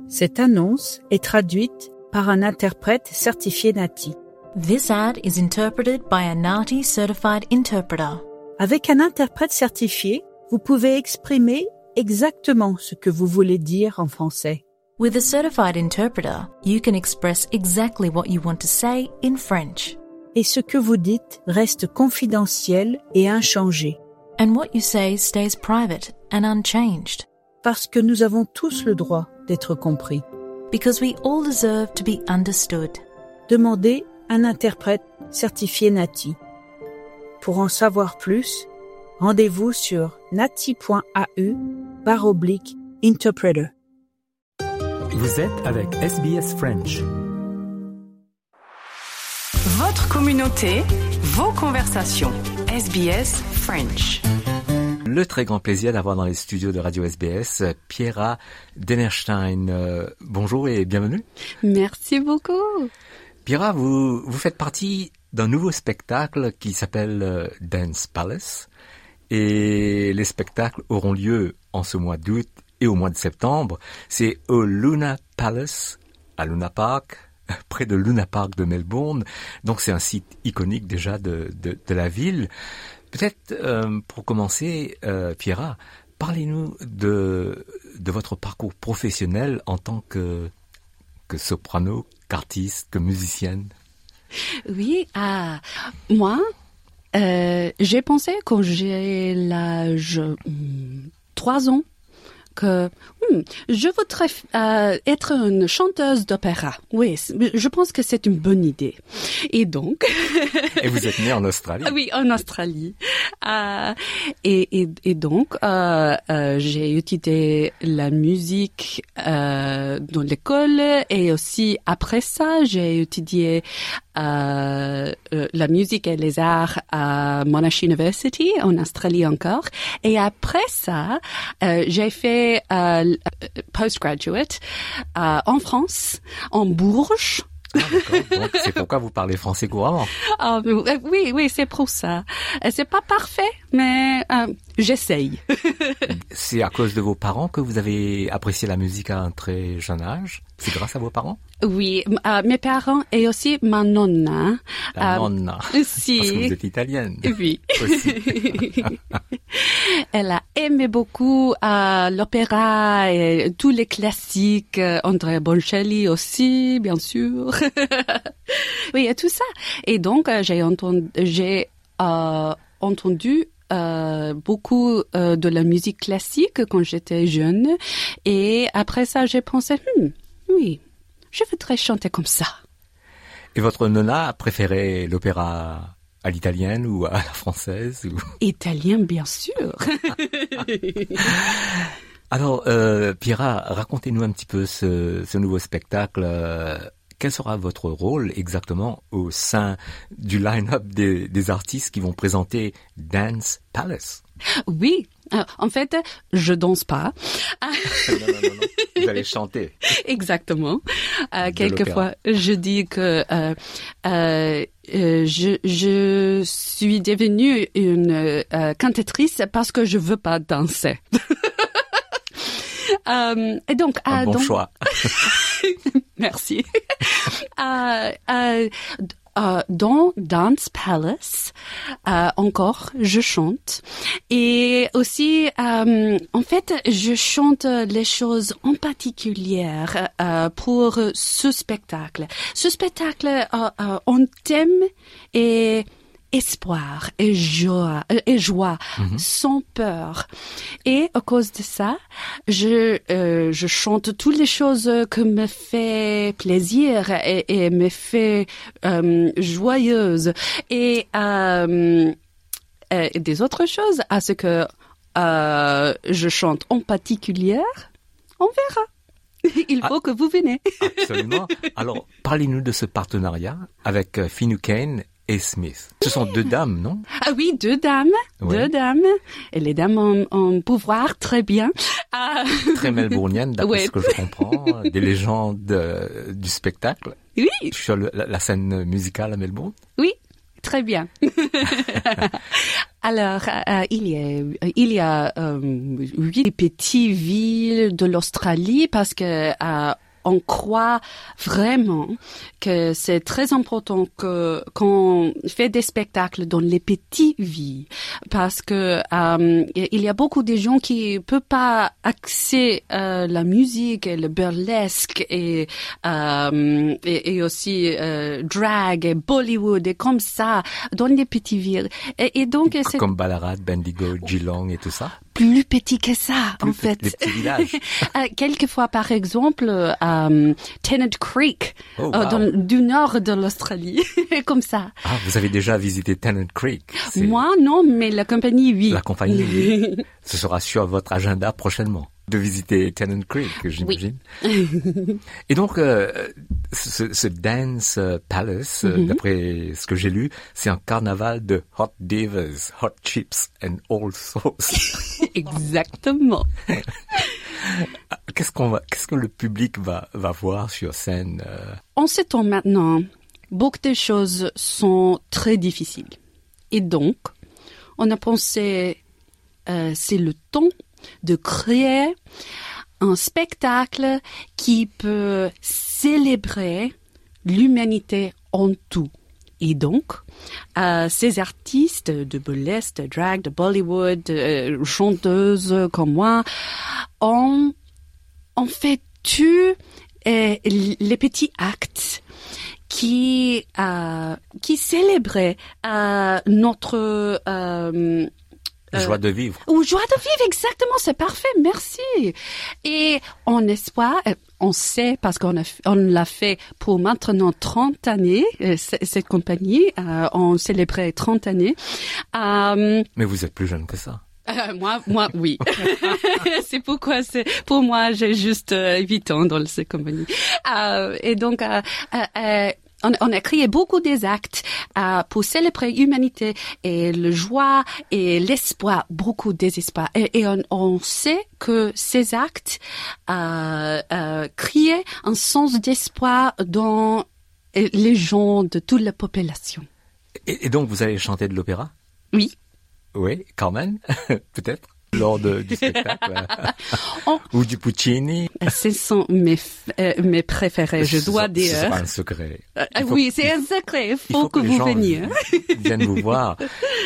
Cette annonce est traduite par un interprète certifié NATI. This ad is interpreted by a NATI certified interpreter. Avec un interprète certifié, vous pouvez exprimer exactement ce que vous voulez dire en français. With a certified interpreter, you can express exactly what you want to say in French. Et ce que vous dites reste confidentiel et inchangé. And what you say stays private and unchanged. Parce que nous avons tous le droit d'être compris. Because we all deserve to be understood. Demandez un interprète certifié NATI. Pour en savoir plus, rendez-vous sur nati.au/interpreter. Vous êtes avec SBS French. Votre communauté, vos conversations. SBS French. Le très grand plaisir d'avoir dans les studios de Radio SBS Piera Dennerstein. Bonjour et bienvenue. Merci beaucoup. Piera, vous faites partie d'un nouveau spectacle qui s'appelle Dance Palace. Et les spectacles auront lieu en ce mois d'août et au mois de septembre. C'est au Luna Palace, à Luna Park, près de Luna Park de Melbourne. Donc c'est un site iconique déjà de la ville. Peut-être pour commencer, Piera, parlez-nous de votre parcours professionnel en tant que soprano, qu'artiste, que musicienne. Oui, moi, j'ai pensé quand j'ai l'âge 3 ans que je voudrais être une chanteuse d'opéra. Oui, je pense que c'est une bonne idée. Et donc... Et vous êtes née en Australie? Oui, en Australie. Et donc, j'ai étudié la musique dans l'école et aussi après ça, j'ai étudié la musique et les arts à Monash University en Australie encore. Et après ça, j'ai fait postgraduate en France, en Bourges. Ah, d'accord. Donc, c'est pourquoi vous parlez français couramment. Oui, c'est pour ça. C'est pas parfait, mais j'essaye. C'est à cause de vos parents que vous avez apprécié la musique à un très jeune âge? C'est grâce à vos parents? Oui, mes parents et aussi ma nonna. La nonna. Si. Parce que vous êtes italienne. Oui. Aussi. Elle a aimé beaucoup l'opéra et tous les classiques, Andrea Bocelli aussi, bien sûr. Oui, et tout ça. Et donc, j'ai entendu beaucoup de la musique classique quand j'étais jeune. Et après ça, j'ai pensé, oui, je voudrais chanter comme ça. Et votre nonna préférait l'opéra à l'italienne ou à la française ou... Italien, bien sûr. Alors, Piera, racontez-nous un petit peu ce nouveau spectacle. Quel sera votre rôle exactement au sein du line-up des artistes qui vont présenter Dance Palace? Oui, en fait, je danse pas. Non. Vous allez chanter. Exactement. Quelquefois, je dis que je suis devenue une cantatrice parce que je veux pas danser. Et donc, bon choix. Merci. Dans Dance Palace, encore, je chante. Et aussi, en fait, je chante les choses en particulier pour ce spectacle. Ce spectacle, en thème est espoir et joie, sans peur. Et à cause de ça, je chante toutes les choses que me fait plaisir et me fait joyeuse. Et des autres choses à ce que je chante en particulier, on verra. Il faut que vous venez. Absolument. Alors, parlez-nous de ce partenariat avec Finucane et Smith. Ce sont 2 dames, non? Ah oui, 2 dames. Oui. 2 dames. Et les dames ont pouvoir très bien. Très melbourniennes, d'après Ouais. ce que je comprends, des légendes du spectacle. Oui. Sur la scène musicale à Melbourne. Oui, très bien. Alors, il y a 8 petites villes de l'Australie parce que on croit vraiment que c'est très important qu'on fait des spectacles dans les petites villes parce que il y a beaucoup de gens qui peuvent pas accéder à la musique et le burlesque et aussi drag et Bollywood et comme ça dans les petites villes et donc c'est comme Ballarat, Bendigo, Geelong et tout ça. Plus petit que ça, en fait. Les petits villages. Quelquefois, par exemple, Tennant Creek, du nord de l'Australie, comme ça. Ah, vous avez déjà visité Tennant Creek? Moi, non, mais la compagnie, oui. La compagnie, oui. Ce sera sur votre agenda prochainement de visiter Tennant Creek, j'imagine. Oui. Et donc, ce Dance Palace, d'après ce que j'ai lu, c'est un carnaval de hot divas, hot chips and all sauce. Exactement. Qu'est-ce que le public va voir sur scène? En ce temps maintenant, beaucoup de choses sont très difficiles. Et donc, on a pensé, c'est le temps de créer un spectacle qui peut célébrer l'humanité en tout. Et donc, ces artistes de burlesque, de drag, de Bollywood, chanteuses comme moi, ont fait tous les petits actes qui célébraient notre joie de vivre. Ou joie de vivre, exactement, c'est parfait, merci. Et on sait, parce qu'on l'a fait pour maintenant 30 années, cette compagnie, on célébrait 30 années. Mais vous êtes plus jeune que ça. Moi, oui. C'est pourquoi pour moi, j'ai juste 8 ans dans cette compagnie. Et donc, on a créé beaucoup des actes pour célébrer l'humanité et le joie et l'espoir, beaucoup de désespoir. Et on sait que ces actes créent un sens d'espoir dans les gens de toute la population. Et donc, vous allez chanter de l'opéra? Oui. Oui, Carmen, peut-être, lors du spectacle. Ou du Puccini. Ce sont mes préférés, je dois dire. C'est pas un secret. Oui, c'est un secret. Il faut que vous veniez. Viennent vous voir.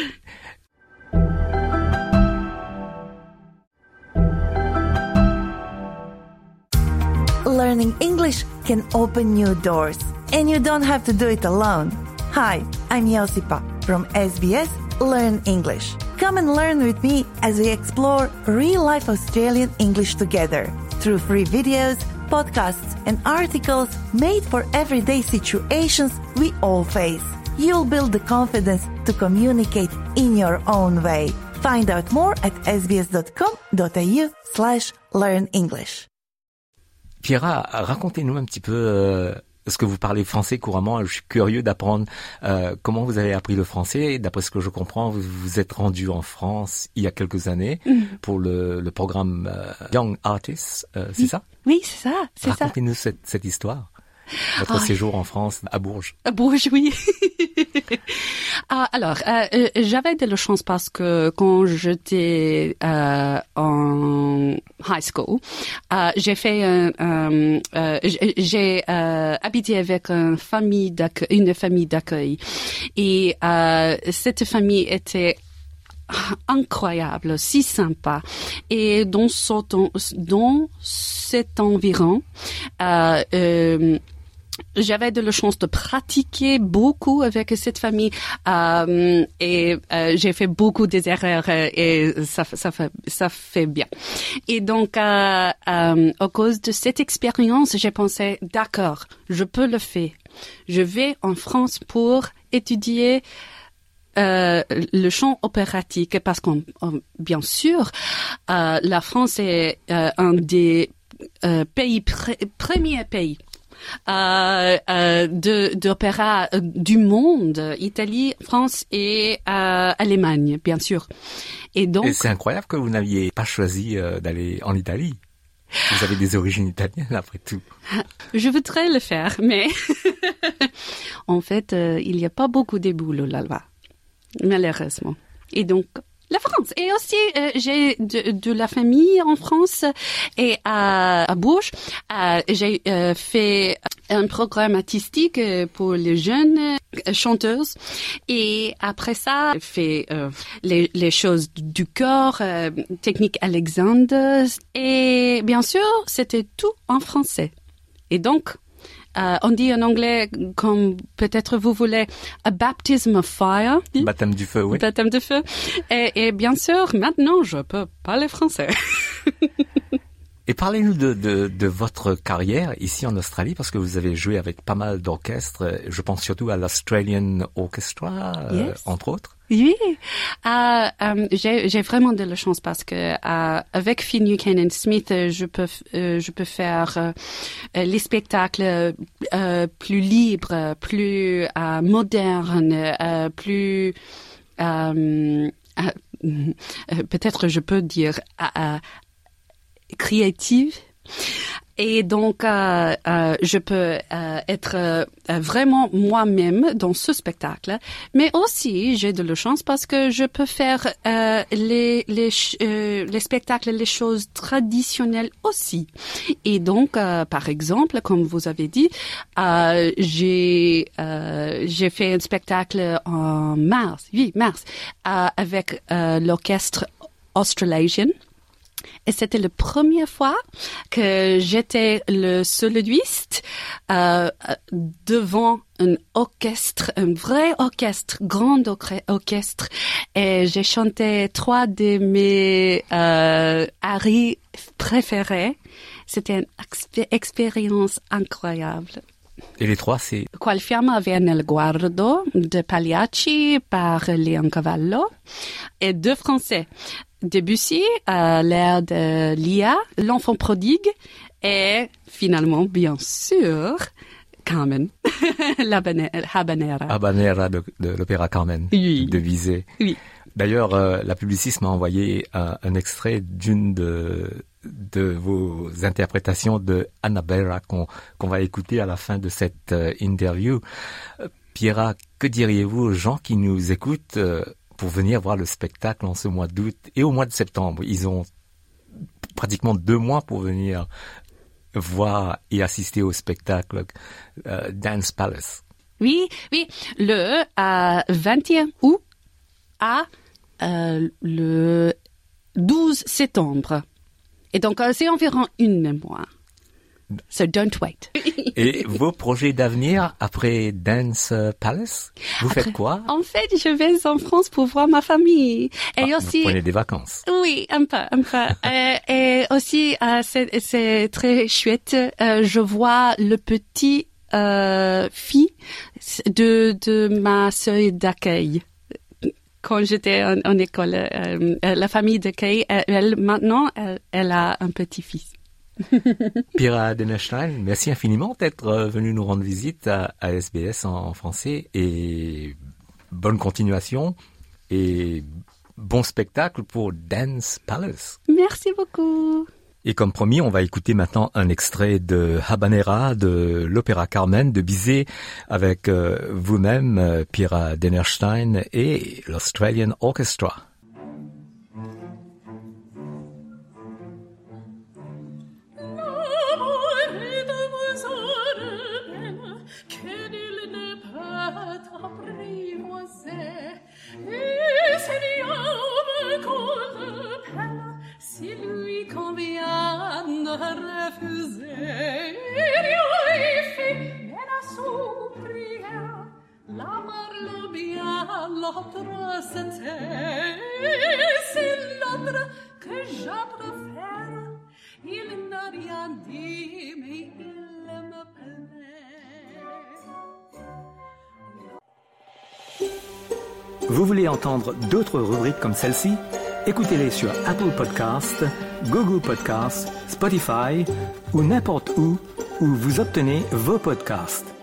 Learning English can open new doors, and you don't have to do it alone. Hi, I'm Josipa from SBS Learn English. Come and learn with me as we explore real-life Australian English together through free videos, podcasts, and articles made for everyday situations we all face. You'll build the confidence to communicate in your own way. Find out more at sbs.com.au/learnenglish. Piera, racontez-nous un petit peu ce que vous parlez français couramment. Je suis curieux d'apprendre comment vous avez appris le français. D'après ce que je comprends, vous vous êtes rendu en France il y a quelques années pour le programme Young Artists, c'est ça? Oui, c'est ça. Racontez-nous cette histoire. Votre séjour en France, à Bourges. À Bourges, oui. Alors, j'avais de la chance parce que quand j'étais en high school, j'ai habité avec une famille d'accueil. Et cette famille était incroyable, si sympa. Et dans cet environ, j'avais de la chance de pratiquer beaucoup avec cette famille et j'ai fait beaucoup d'erreurs et ça fait bien. Et donc, à cause de cette expérience, j'ai pensé, d'accord, je peux le faire. Je vais en France pour étudier le chant opératique parce qu'on bien sûr, la France est un des premiers pays d'opéra du monde, Italie, France et Allemagne, bien sûr. Et donc, et c'est incroyable que vous n'aviez pas choisi d'aller en Italie. Vous avez des origines italiennes après tout. Je voudrais le faire, mais en fait, il n'y a pas beaucoup de boulot là-bas, malheureusement. Et donc, la France. Et aussi, j'ai de la famille en France et à Bourges. J'ai fait un programme artistique pour les jeunes chanteuses. Et après ça, j'ai fait les choses du corps, technique Alexander. Et bien sûr, c'était tout en français. Et donc, on dit en anglais, comme peut-être vous voulez, a baptism of fire. Baptême du feu, oui. Baptême de feu. Et bien sûr, maintenant, je peux parler français. Et parlez-nous de votre carrière ici en Australie, parce que vous avez joué avec pas mal d'orchestres. Je pense surtout à l'Australian Orchestra, Yes. entre autres. Oui, j'ai vraiment de la chance parce que avec Finn Buchanan Smith, je peux faire les spectacles plus libres, plus modernes, plus peut-être je peux dire créative. Et donc, je peux être vraiment moi-même dans ce spectacle. Mais aussi, j'ai de la chance parce que je peux faire les spectacles, les choses traditionnelles aussi. Et donc, par exemple, comme vous avez dit, j'ai fait un spectacle en mars, avec l'orchestre Australasian. Et c'était la première fois que j'étais le soloiste devant un orchestre, un vrai orchestre, grand orchestre. Et j'ai chanté 3 de mes arias préférés. C'était une expérience incroyable. Et les 3, c'est... Qual fiamma via nel guardo de Pagliacci par Leoncavallo et 2 français. Debussy, l'air de Lia, l'enfant prodigue et finalement, bien sûr, Carmen, Habanera. Habanera de l'opéra Carmen, Oui. de Bizet. Oui. D'ailleurs, la publiciste m'a envoyé un extrait d'une de vos interprétations de Habanera qu'on va écouter à la fin de cette interview. Pierra, que diriez-vous aux gens qui nous écoutent pour venir voir le spectacle en ce mois d'août et au mois de septembre? Ils ont pratiquement 2 mois pour venir voir et assister au spectacle Dance Palace. Oui, le 21 août à le 12 septembre. Et donc, c'est environ 1 mois. So don't wait. Et vos projets d'avenir après Dance Palace, vous faites quoi? En fait, je vais en France pour voir ma famille. Et aussi, vous prenez des vacances? Oui, un peu. Et aussi, c'est très chouette. Je vois le petit fille de ma sœur d'accueil. Quand j'étais en école, la famille d'accueil, maintenant, elle a un petit-fils. Pierra Dennerstein, merci infiniment d'être venu nous rendre visite à SBS en français et bonne continuation et bon spectacle pour Dance Palace. Merci beaucoup. Et comme promis, on va écouter maintenant un extrait de Habanera de l'opéra Carmen de Bizet avec vous-même, Pierra Dennerstein et l'Australian Orchestra. Si lui convient de refuser, lui fit la souprière, l'amar le bien, l'autre se tait. C'est l'autre que je préfère, il n'a rien dit, mais il me plaît. Vous voulez entendre d'autres rubriques comme celle-ci? Écoutez-les sur Apple Podcasts, Google Podcasts, Spotify ou n'importe où vous obtenez vos podcasts.